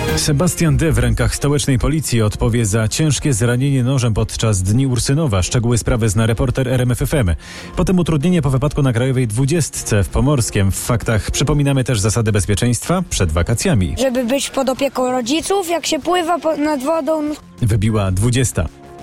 Sebastian D. w rękach stołecznej policji odpowie za ciężkie zranienie nożem podczas Dni Ursynowa. Szczegóły sprawy zna reporter RMF FM. Potem utrudnienie po wypadku na Krajowej 20 w Pomorskiem. W faktach przypominamy też zasady bezpieczeństwa przed wakacjami. Żeby być pod opieką rodziców, jak się pływa nad wodą. Wybiła 20.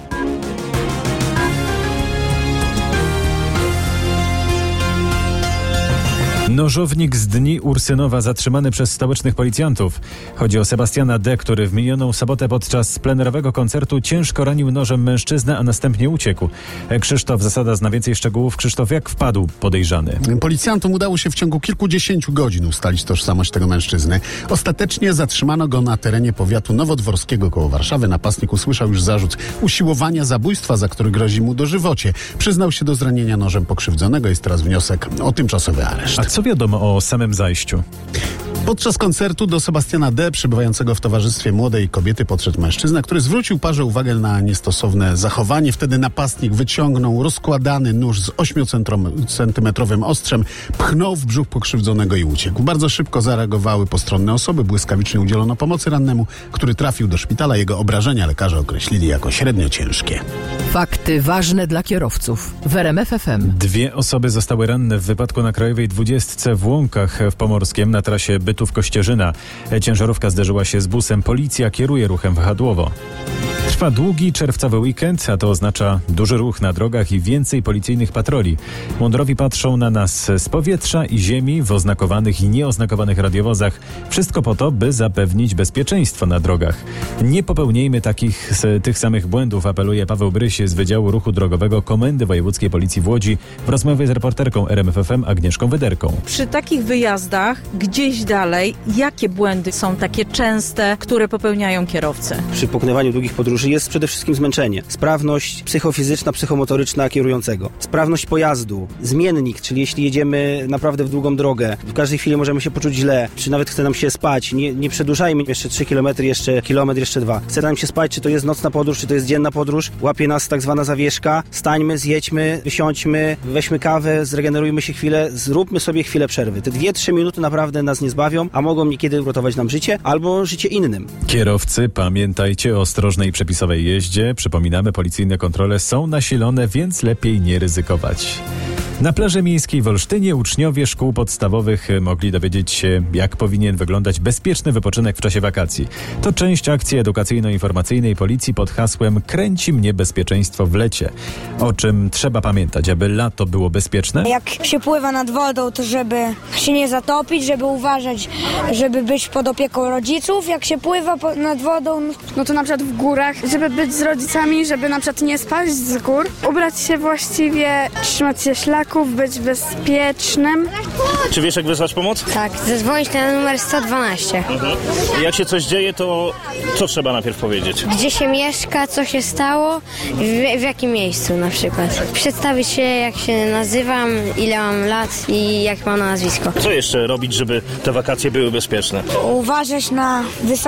Nożownik z Dni Ursynowa zatrzymany przez stołecznych policjantów. Chodzi o Sebastiana D., który w minioną sobotę podczas plenerowego koncertu ciężko ranił nożem mężczyznę, a następnie uciekł. Krzysztof Zasada zna więcej szczegółów. Krzysztof, jak wpadł podejrzany? Policjantom udało się w ciągu kilkudziesięciu godzin ustalić tożsamość tego mężczyzny. Ostatecznie zatrzymano go na terenie powiatu nowodworskiego koło Warszawy. Napastnik usłyszał już zarzut usiłowania zabójstwa, za który grozi mu dożywocie. Przyznał się do zranienia nożem pokrzywdzonego. Jest teraz wniosek o tymczasowy areszt. A co wiadomo o samym zajściu? Podczas koncertu do Sebastiana D., przebywającego w towarzystwie młodej kobiety, podszedł mężczyzna, który zwrócił parze uwagę na niestosowne zachowanie. Wtedy napastnik wyciągnął rozkładany nóż z 8-centymetrowym ostrzem, pchnął w brzuch pokrzywdzonego i uciekł. Bardzo szybko zareagowały postronne osoby. Błyskawicznie udzielono pomocy rannemu, który trafił do szpitala. Jego obrażenia lekarze określili jako średnio ciężkie. Fakty ważne dla kierowców w RMF FM. 2 osoby zostały ranne w wypadku na Krajowej 20 w Łąkach w Pomorskiem na trasie Bytów-Kościerzyna. Ciężarówka zderzyła się z busem. Policja kieruje ruchem wahadłowo. Trwa długi czerwcowy weekend, a to oznacza duży ruch na drogach i więcej policyjnych patroli. Mundurowi patrzą na nas z powietrza i ziemi w oznakowanych i nieoznakowanych radiowozach. Wszystko po to, by zapewnić bezpieczeństwo na drogach. Nie popełnijmy tych samych błędów, apeluje Paweł Bryś z Wydziału Ruchu Drogowego Komendy Wojewódzkiej Policji w Łodzi w rozmowie z reporterką RMF FM Agnieszką Wyderką. Przy takich wyjazdach gdzieś dalej, jakie błędy są takie częste, które popełniają kierowcy? Przy pokonywaniu długich podróży jest przede wszystkim zmęczenie. Sprawność psychofizyczna, psychomotoryczna kierującego. Sprawność pojazdu. Zmiennik, czyli jeśli jedziemy naprawdę w długą drogę, w każdej chwili możemy się poczuć źle, czy nawet chce nam się spać. Nie przedłużajmy jeszcze 3 km, jeszcze kilometr, jeszcze 2. Chce nam się spać, czy to jest nocna podróż, czy to jest dzienna podróż. Łapie nas tak zwana zawieszka. Stańmy, zjedźmy, wysiądźmy, weźmy kawę, zregenerujmy się chwilę, zróbmy sobie chwilę przerwy. Te 2-3 minuty naprawdę nas nie zbawią, a mogą niekiedy uratować nam życie albo życie innym. Kierowcy, pamiętajcie o ostrożnej przepisowej jeździe. Przypominamy, policyjne kontrole są nasilone, więc lepiej nie ryzykować. Na plaży miejskiej w Olsztynie uczniowie szkół podstawowych mogli dowiedzieć się, jak powinien wyglądać bezpieczny wypoczynek w czasie wakacji. To część akcji edukacyjno-informacyjnej policji pod hasłem „Kręci mnie bezpieczeństwo w lecie”. O czym trzeba pamiętać, aby lato było bezpieczne? Jak się pływa nad wodą, to żeby się nie zatopić, żeby uważać, żeby być pod opieką rodziców. Jak się pływa nad wodą, no to na przykład w górach, żeby być z rodzicami, żeby na przykład nie spaść z gór, ubrać się właściwie, trzymać się szlaków, być bezpiecznym. Czy wiesz, jak wezwać pomoc? Tak, zadzwonić na numer 112. Jak się coś dzieje, to co trzeba najpierw powiedzieć? Gdzie się mieszka, co się stało, w jakim miejscu na przykład. Przedstawić się, jak się nazywam, ile mam lat i jak mam na nazwisko. Co jeszcze robić, żeby te wakacje były bezpieczne? Uważać na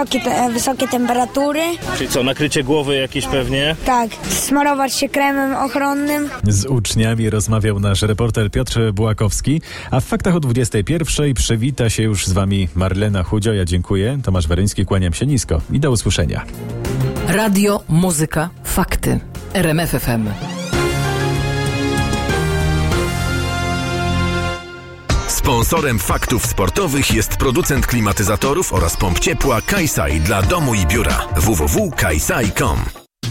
wysokie temperatury. Czyli co, nakrycie głowy jakieś pewnie? Tak, smarować się kremem ochronnym. Z uczniami rozmawiał nasz reporter Piotr Bułakowski, a w faktach o 21:00 przywita się już z wami Marlena Chudzio. Ja dziękuję. Tomasz Weryński, kłaniam się nisko i do usłyszenia. Radio, muzyka, fakty. RMF FM. Sponsorem faktów sportowych jest producent klimatyzatorów oraz pomp ciepła Kaisai dla domu i biura. www.kaisai.com.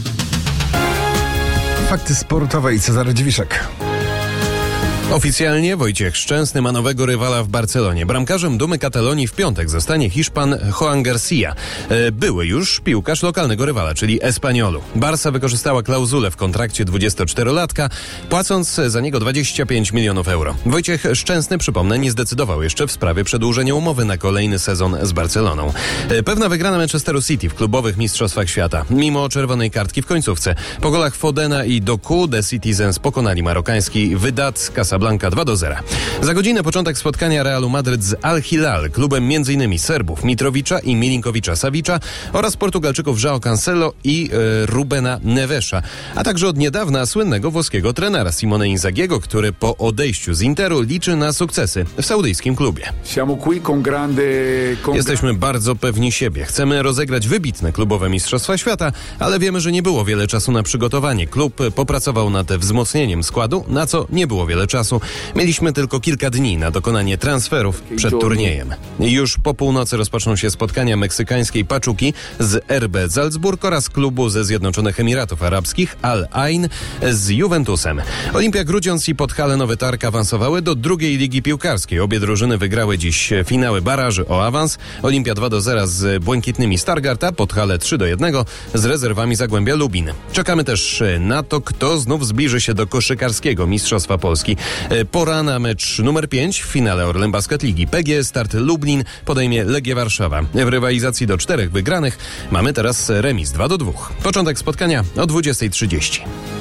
Fakty sportowe i Cezary Dziwiszek. Oficjalnie Wojciech Szczęsny ma nowego rywala w Barcelonie. Bramkarzem Dumy Katalonii w piątek zostanie Hiszpan Joan Garcia. Były już piłkarz lokalnego rywala, czyli Espaniolu. Barca wykorzystała klauzulę w kontrakcie 24-latka, płacąc za niego 25 milionów euro. Wojciech Szczęsny, przypomnę, nie zdecydował jeszcze w sprawie przedłużenia umowy na kolejny sezon z Barceloną. Pewna wygrana Manchesteru City w klubowych mistrzostwach świata. Mimo czerwonej kartki w końcówce. Po golach Fodena i Doku The Citizens pokonali marokański Wydad Casablanca Casablanca 2-0. Za godzinę początek spotkania Realu Madryt z Al Hilal, klubem m.in. Serbów Mitrowicza i Milinkowicza-Savicza oraz Portugalczyków João Cancelo i Rubena Nevesa, a także od niedawna słynnego włoskiego trenera Simone Inzaghiego, który po odejściu z Interu liczy na sukcesy w saudyjskim klubie. Jesteśmy bardzo pewni siebie. Chcemy rozegrać wybitne klubowe mistrzostwa świata, ale wiemy, że nie było wiele czasu na przygotowanie. Klub popracował nad wzmocnieniem składu, na co nie było wiele czasu. Mieliśmy tylko kilka dni na dokonanie transferów przed turniejem. Już po północy rozpoczną się spotkania meksykańskiej Paczuki z RB Salzburg oraz klubu ze Zjednoczonych Emiratów Arabskich Al Ain z Juventusem. Olimpia Grudziądz i Podhale Nowy Targ awansowały do drugiej ligi piłkarskiej. Obie drużyny wygrały dziś finały baraży o awans. Olimpia 2-0 z błękitnymi Stargard, a Podhale 3-1 z rezerwami Zagłębia Lubin. Czekamy też na to, kto znów zbliży się do koszykarskiego Mistrzostwa Polski. Pora na mecz numer 5 w finale Orlen Basket Ligi. PGE Start Lublin podejmie Legię Warszawa. W rywalizacji do 4 wygranych mamy teraz remis 2-2. Początek spotkania o 20:30.